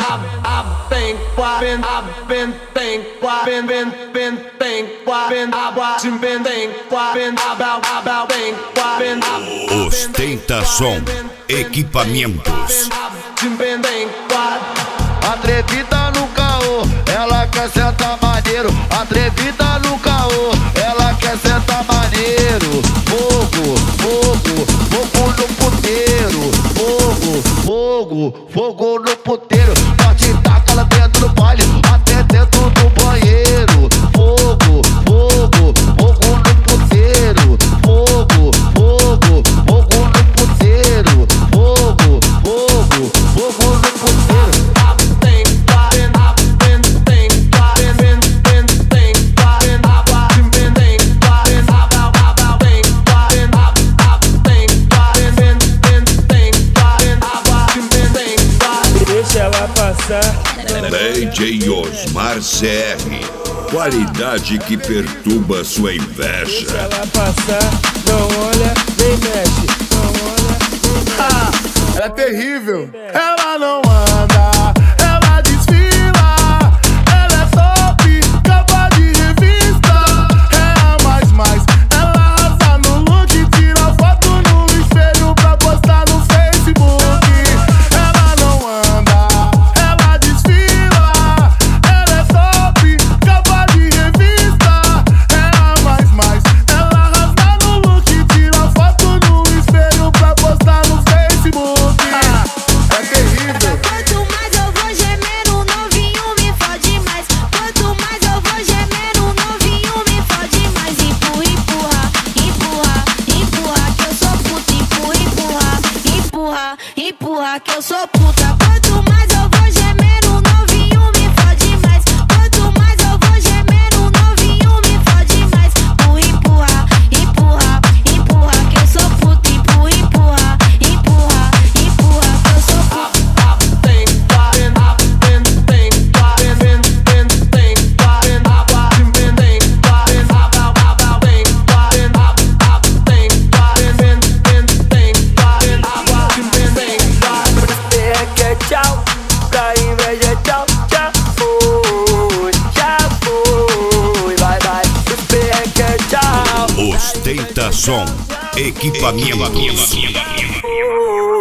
Ostentação Equipamentos. Atrevida no caô, ela quer sentar maneiro. Atrevida no caô, ela quer sentar maneiro. Fogo, fogo, fogo no puteiro. Fogo, fogo, fogo no puteiro. Pode tacar lá dentro do baile, até dentro do banheiro. Fogo, fogo, fogo no puteiro. Fogo, fogo, fogo no puteiro. Fogo, fogo, fogo no puteiro. Deixa ela passar. DJ Osmar CR, qualidade que perturba sua inveja. Deixa ela passar, não olha, nem mexe. Não olha, nem mexe. Ela é terrível. Ela não anda, ela desfila. Ela é top, capa de revista. É a mais. Ela arrasa no look, tira foto no espelho pra postar no Facebook. Ela não anda, ela desfila. Ela é top, capa de revista. É a mais. Ela arrasa no look, tira foto no espelho pra postar no Facebook. É terrível. Quanto mais eu vou gemendo, o novinho me fode mais. Quanto mais eu vou gemendo, o novinho me fode mais. Empurra, que eu sou puta. Empurra, que eu sou puta. Quanto mais eu vou gemendo, o novinho me fode mais. Quanto mais eu vou gemendo, o novinho me fode mais. Empurra, que eu sou puta. Empurra, que eu sou puta. É tchau, pra inveja tchau, já foi, vai, é tchau. Ostentação Equipamentos.